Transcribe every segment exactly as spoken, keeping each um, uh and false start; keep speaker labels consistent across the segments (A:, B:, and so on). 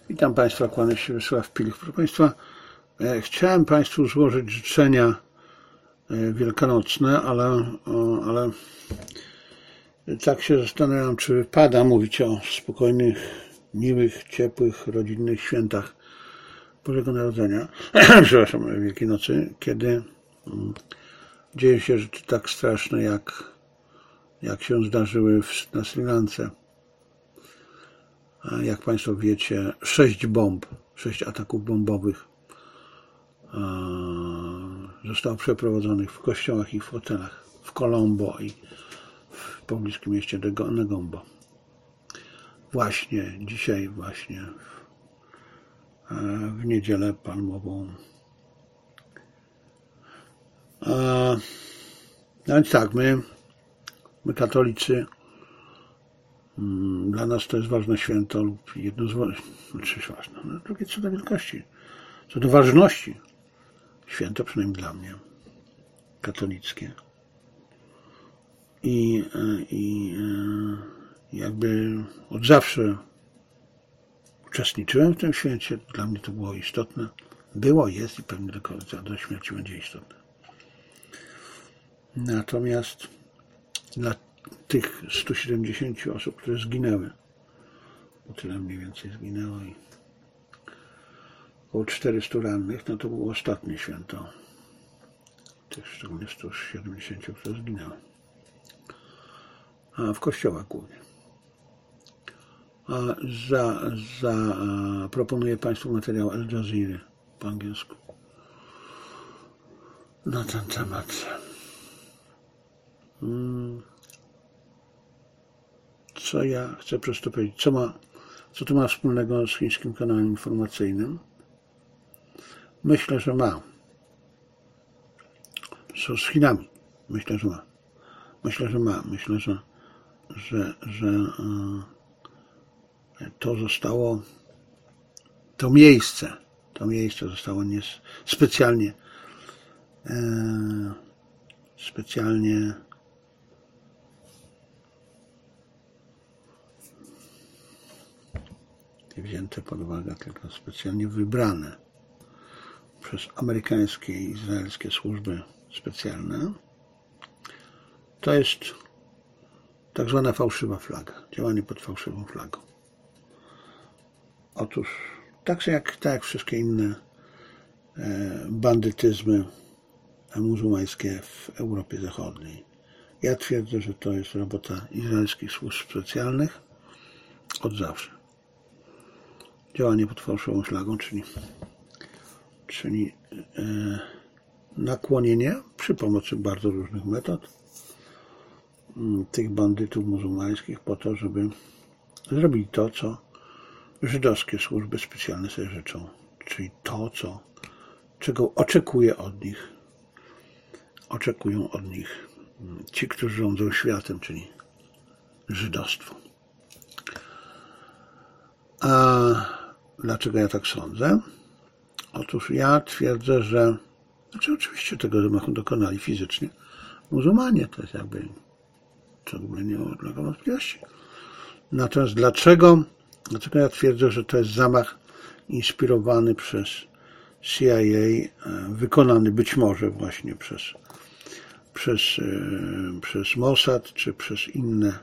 A: Witam Państwa, kłania się Wiesław Pilich. Proszę Państwa, chciałem Państwu złożyć życzenia wielkanocne, ale, ale tak się zastanawiam, czy wypada mówić o spokojnych, miłych, ciepłych, rodzinnych świętach Bożego Narodzenia, przepraszam, Wielkiej Nocy, kiedy dzieje się rzeczy tak straszne, jak, jak się zdarzyły w, na Sri Lance. Jak Państwo wiecie, sześć bomb, sześć ataków bombowych zostało przeprowadzonych w kościołach i w hotelach w Colombo i w pobliskim mieście Negombo. Właśnie dzisiaj, właśnie w niedzielę palmową. No więc tak, my, my katolicy, dla nas to jest ważne święto lub jedno z ważnych, ważne, no, drugie co do wielkości, co do ważności. Święto, przynajmniej dla mnie, katolickie. I, i jakby od zawsze uczestniczyłem w tym święcie. Dla mnie to było istotne. Było, jest i pewnie do końca, do śmierci będzie istotne. Natomiast dla tych stu siedemdziesięciu osób, które zginęły, bo tyle mniej więcej zginęło i około czterystu rannych, no to było ostatnie święto tych szczególnie stu siedemdziesięciu, które zginęły. A w kościołach głównie. A za, za, a proponuję Państwu materiał Al Jazeera po angielsku na ten temat. Hmm. Co ja chcę przez to powiedzieć? Co, ma, co to ma wspólnego z chińskim kanałem informacyjnym? Myślę, że ma. Co z Chinami? Myślę, że ma. Myślę, że ma. Myślę, że, że, że to zostało, to miejsce, to miejsce zostało nie, specjalnie specjalnie nie wzięte pod uwagę, tylko specjalnie wybrane przez amerykańskie i izraelskie służby specjalne. To jest tak zwana fałszywa flaga, działanie pod fałszywą flagą. Otóż tak jak, tak jak wszystkie inne bandytyzmy muzułmańskie w Europie Zachodniej. Ja twierdzę, że to jest robota izraelskich służb specjalnych od zawsze. Działanie pod fałszywą flagą, czyli, czyli e, nakłonienie przy pomocy bardzo różnych metod m, tych bandytów muzułmańskich po to, żeby zrobili to, co żydowskie służby specjalne sobie życzą. Czyli to, co, czego oczekuje od nich, oczekują od nich ci, którzy rządzą światem, czyli żydostwo. A dlaczego ja tak sądzę? Otóż ja twierdzę, że znaczy oczywiście tego zamachu dokonali fizycznie muzułmanie, to jest jakby to w ogóle nie ulega wątpliwości. Natomiast dlaczego, dlaczego ja twierdzę, że to jest zamach inspirowany przez C I A, wykonany być może właśnie przez, przez, przez Mossad czy przez inne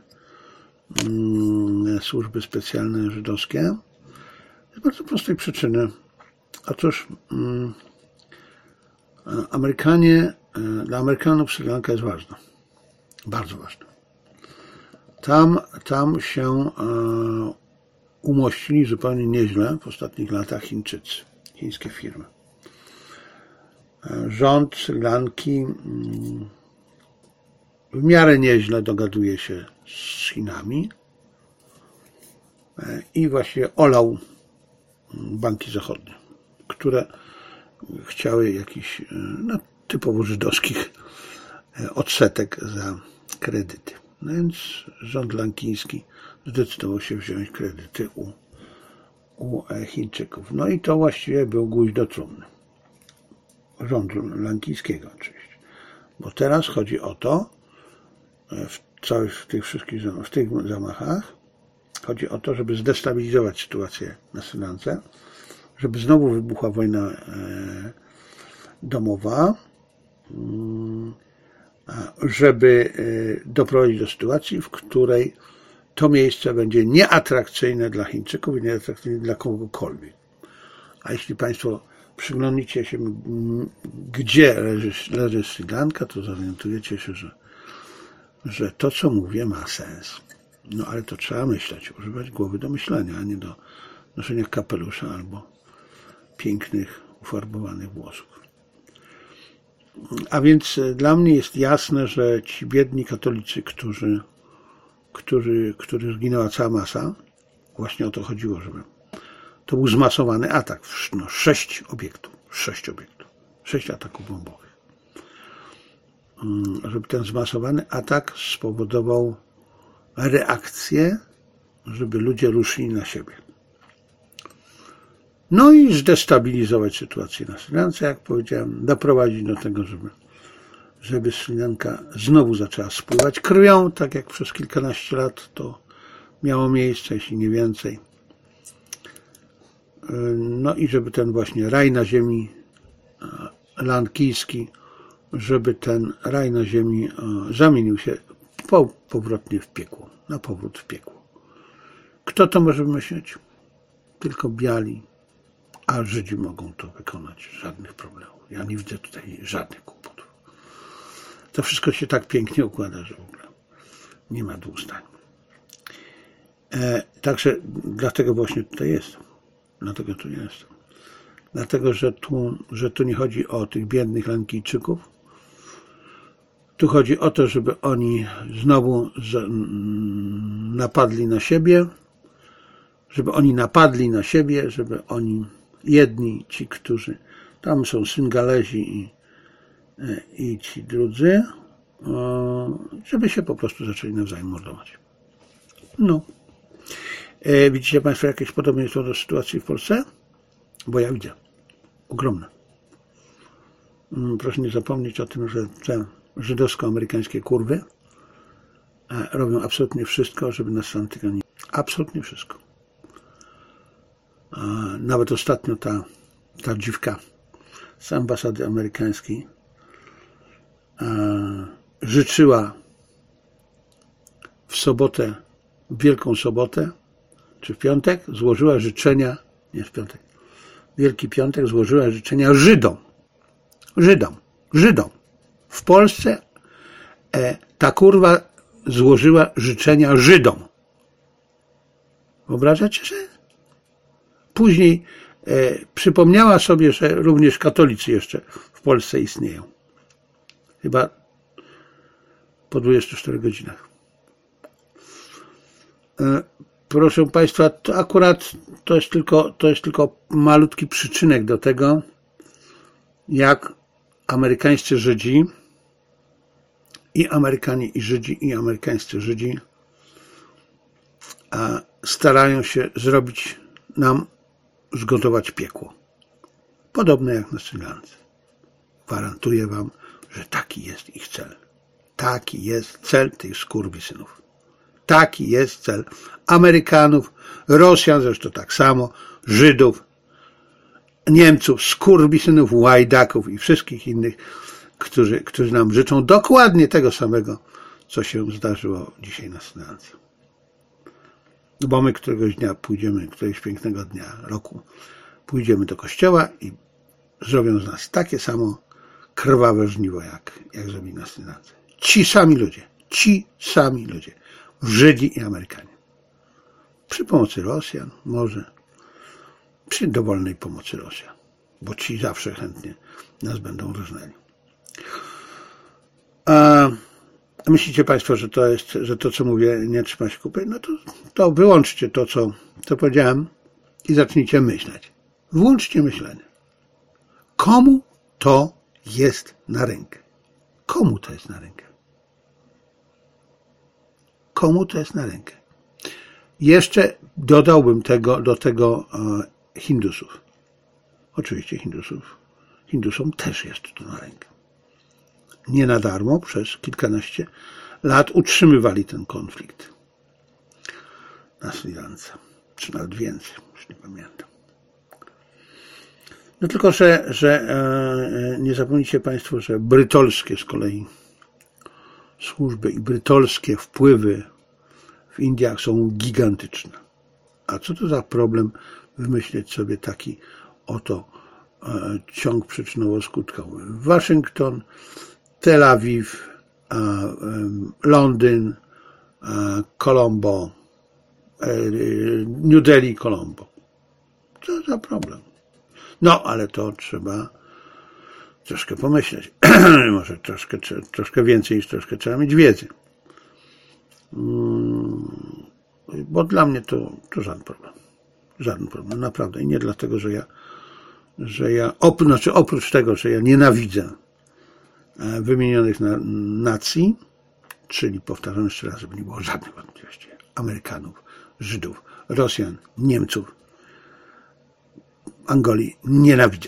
A: służby specjalne żydowskie? Z bardzo prostej przyczyny. Otóż um, Amerykanie, dla Amerykanów Sri Lanka jest ważna. Bardzo ważna. Tam, tam się uh, umościli zupełnie nieźle w ostatnich latach Chińczycy, chińskie firmy. Rząd Sri Lanki um, w miarę nieźle dogaduje się z Chinami i właśnie olał banki zachodnie, które chciały jakichś no, typowo żydowskich odsetek za kredyty. No więc rząd lankiński zdecydował się wziąć kredyty u, u Chińczyków. No i to właściwie był gwóźdź do trumny. Rządu lankińskiego oczywiście. Bo teraz chodzi o to, w całych w tych wszystkich w tych zamachach, Chodzi o to, żeby zdestabilizować sytuację na Sri Lance, żeby znowu wybuchła wojna domowa, żeby doprowadzić do sytuacji, w której to miejsce będzie nieatrakcyjne dla Chińczyków i nieatrakcyjne dla kogokolwiek. A jeśli Państwo przyglądnicie się, gdzie leży, leży Sri Lanka, to zorientujecie się, że, że to, co mówię, ma sens. No ale to trzeba myśleć, używać głowy do myślenia, a nie do noszenia kapelusza albo pięknych, ufarbowanych włosów. A więc dla mnie jest jasne, że ci biedni katolicy, którzy, którzy, których zginęła cała masa, właśnie o to chodziło, żeby to był zmasowany atak. No, sześć obiektów, sześć obiektów, sześć ataków bombowych. Żeby ten zmasowany atak spowodował reakcję, żeby ludzie ruszyli na siebie. No i zdestabilizować sytuację na Sri Lance, jak powiedziałem, doprowadzić do tego, żeby, żeby Sri Lanka znowu zaczęła spływać krwią, tak jak przez kilkanaście lat to miało miejsce, jeśli nie więcej. No i żeby ten właśnie raj na ziemi lankijski, żeby ten raj na ziemi zamienił się powrotnie w piekło, na powrót w piekło. Kto to może wymyślić? Tylko biali, a Żydzi mogą to wykonać. Żadnych problemów. Ja nie widzę tutaj żadnych kłopotów. To wszystko się tak pięknie układa, że w ogóle nie ma dwóch zdań. E, także dlatego właśnie tutaj jestem. Dlatego tu jestem. Dlatego, że tu, że tu nie chodzi o tych biednych Lankijczyków. Tu chodzi o to, żeby oni znowu napadli na siebie, żeby oni napadli na siebie, żeby oni jedni, ci, którzy tam są Syngalezi i, i ci drudzy, żeby się po prostu zaczęli nawzajem mordować. No. Widzicie Państwo jakieś podobieństwo do sytuacji w Polsce? Bo ja widzę. Ogromne. Proszę nie zapomnieć o tym, że te żydowsko-amerykańskie kurwy robią absolutnie wszystko, żeby nas antygonić. Absolutnie wszystko. Nawet ostatnio ta, ta dziwka z ambasady amerykańskiej życzyła w sobotę, w Wielką Sobotę, czy w piątek, złożyła życzenia, nie w piątek, Wielki Piątek złożyła życzenia Żydom. Żydom. Żydom. W Polsce e, ta kurwa złożyła życzenia Żydom. Wyobrażacie sobie? Później e, przypomniała sobie, że również katolicy jeszcze w Polsce istnieją. Chyba po dwudziestu czterech godzinach. E, proszę Państwa, to akurat to jest tylko, to jest tylko malutki przyczynek do tego, jak amerykańscy Żydzi i Amerykanie i Żydzi i amerykańscy Żydzi a starają się zrobić nam, zgotować piekło. Podobne jak na Sri Lance. Gwarantuję Wam, że taki jest ich cel. Taki jest cel tych skurwysynów. Taki jest cel Amerykanów, Rosjan, zresztą tak samo, Żydów, Niemców, skurwysynów, łajdaków i wszystkich innych, którzy, którzy nam życzą dokładnie tego samego, co się zdarzyło dzisiaj na Sri Lance. Bo my któregoś dnia pójdziemy, któregoś pięknego dnia roku, pójdziemy do kościoła i zrobią z nas takie samo krwawe żniwo, jak, jak zrobili na Sri Lance. Ci sami ludzie, ci sami ludzie, Żydzi i Amerykanie. Przy pomocy Rosjan, może przy dowolnej pomocy Rosjan, bo ci zawsze chętnie nas będą różnęli. A myślicie Państwo, że to jest, że to, co mówię, nie trzyma się kupy? No to, to wyłączcie to, co, co powiedziałem i zacznijcie myśleć. Włączcie myślenie. Komu to jest na rękę? Komu to jest na rękę? Komu to jest na rękę? Jeszcze dodałbym tego, do tego e, Hindusów. Oczywiście Hindusów. Hindusom też jest to na rękę. Nie na darmo przez kilkanaście lat utrzymywali ten konflikt. na Sri Lance, czy nawet więcej, już nie pamiętam. No tylko, że, że e, nie zapomnijcie Państwo, że brytolskie z kolei służby i brytolskie wpływy w Indiach są gigantyczne. A co to za problem wymyślić sobie taki oto e, ciąg przyczynowo-skutkowy? Waszyngton, Tel Awiw, e, e, Londyn, e, Colombo, e, New Delhi, Colombo. Co za problem? No, ale to trzeba troszkę pomyśleć. Może troszkę, troszkę więcej niż troszkę trzeba mieć wiedzy. Bo dla mnie to, to żaden problem. Żaden problem, naprawdę. I nie dlatego, że ja, że ja op, znaczy oprócz tego, że ja nienawidzę wymienionych na, nacji, czyli powtarzam jeszcze raz, żeby nie było żadnych wątpliwości, Amerykanów, Żydów, Rosjan, Niemców, Angolii nienawidzę.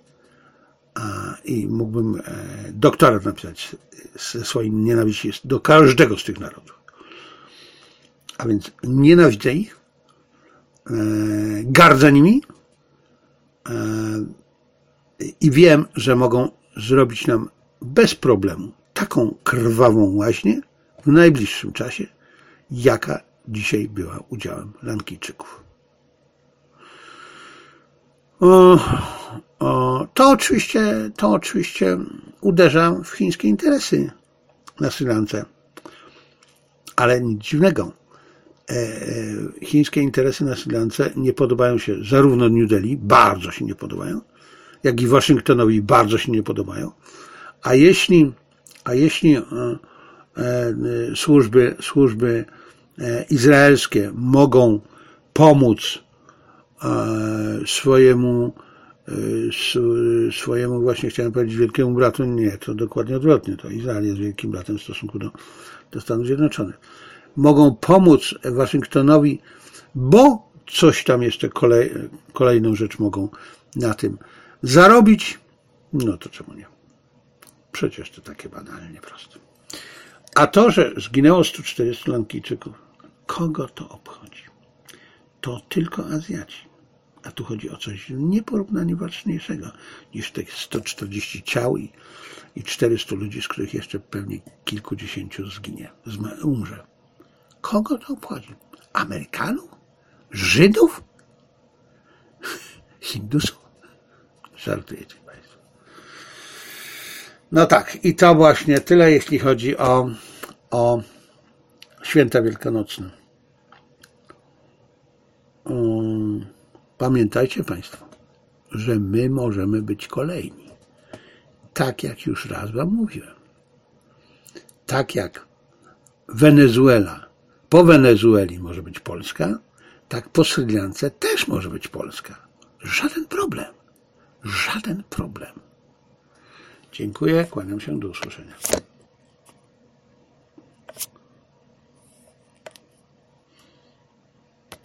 A: I mógłbym doktorat napisać ze swojej nienawiści do każdego z tych narodów. A więc nienawidzę ich, gardzę nimi i wiem, że mogą zrobić nam bez problemu taką krwawą łaźnię w najbliższym czasie, jaka dzisiaj była udziałem Lankijczyków. O, o, to oczywiście, to oczywiście uderza w chińskie interesy na Sri Lance. Ale nic dziwnego. E, chińskie interesy na Sri Lance nie podobają się zarówno New Delhi, bardzo się nie podobają, jak i Waszyngtonowi bardzo się nie podobają. A jeśli, a jeśli e, e, służby, służby e, izraelskie mogą pomóc swojemu, swojemu właśnie chciałem powiedzieć wielkiemu bratu, nie, to dokładnie odwrotnie, to Izrael jest wielkim bratem w stosunku do, do Stanów Zjednoczonych. Mogą pomóc Waszyngtonowi, bo coś tam jeszcze kolej, kolejną rzecz mogą na tym zarobić, no to czemu nie? Przecież to takie banalnie proste. A to, że zginęło stu czterdziestu Lankijczyków, kogo to obchodzi? To tylko Azjaci. A tu chodzi o coś nieporównanie ważniejszego niż tych sto czterdzieści ciał i, i czterystu ludzi, z których jeszcze pewnie kilkudziesięciu zginie, umrze. Kogo to obchodzi? Amerykanów? Żydów? Hindusów? Żartujecie Państwo. No tak, i to właśnie tyle, jeśli chodzi o, o święta wielkanocne. Um, Pamiętajcie Państwo, że my możemy być kolejni. Tak jak już raz Wam mówiłem. Tak jak Wenezuela, po Wenezueli może być Polska, tak po Sri Lance też może być Polska. Żaden problem. Żaden problem. Dziękuję, kłaniam się, do usłyszenia.